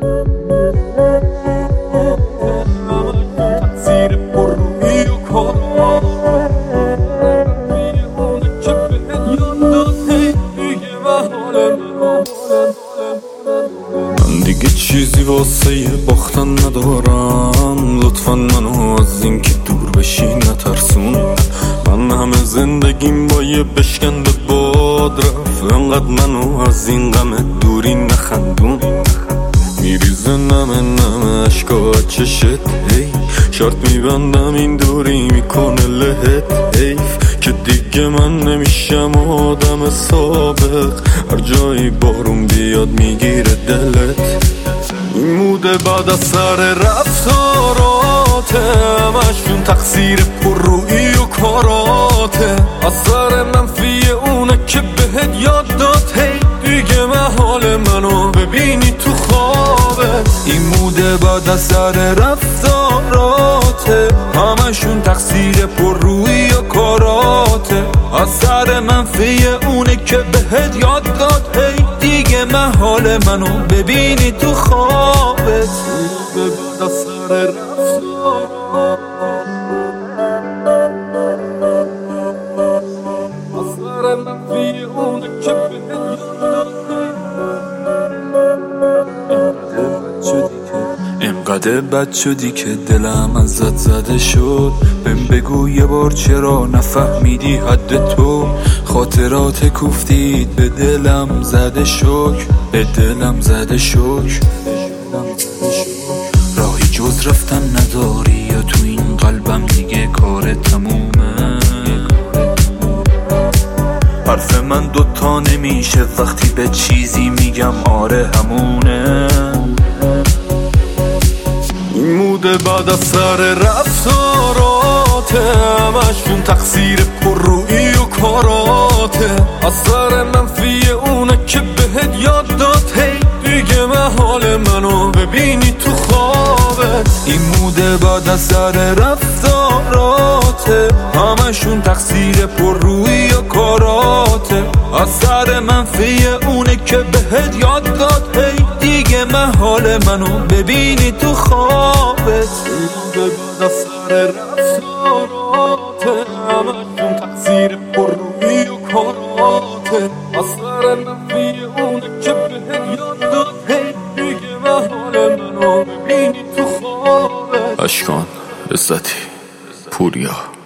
تقصیر پررویی و کارات اونه که بهت یاد داد دیگه محاله من دیگه چیزی واسه باختن ندارم. لطفا منو از این که دور بشی نترسون. من همه زندگیم با یه بشکنده باد رفت. انقدر منو از این غم دوری نخندون. میریزه نمه اشکا چشت هی. شرط میبندم این دوری میکنه لهت حیف که دیگه من نمیشم آدم سابق. هر جایی بارون بیاد میگیره دلت. این موده بعد از سر رفتاراته همشون تقصیر پررویی و کاراته. اثر منفی اونه که بهت یاد داد هی دیگه محال منو ببینی تو خوابت. این موده بعد از سر رفتاراته همشون تقصیر پررویی و کاراته. اثر منفی اونه که بهت یاد داد هی دیگه محال منو ببینی تو خوابت. بعد از سر رفتاراته اثر منفی اونه که بهت یاد داد انقدر بد شدی که دلم ازت زده شد. بهم بگو یه بار چرا نفهمیدی حد تو. خاطرات کوفتید به دلم زده شک. به دلم زده شک. راهی جز رفتن نداری یا تو این قلبم دیگه کار تمومه. حرف من دوتا نمیشه وقتی به چیزی میگم آره همونه. این موده بعد از سر رفتاراته همشون تقصیر پررویی و کاراته. اثر منفی اونه که بهت یاد داد هی دیگه محال منو ببینی تو خوابت. این موده بعد از سر رفتاراته همشون تقصیر پررویی و کاراته. اثر منفی اونه که بهت یاد داد هی دیگه محال منو ببینی تو خوابت. بعد از سر رفتاراته همشون تقصیر پررویی و کاراته. اثر منفی اونه که بهت یاد داد هی دیگه محال منو ببینی تو خوابت. اشکان عزتی پوریا.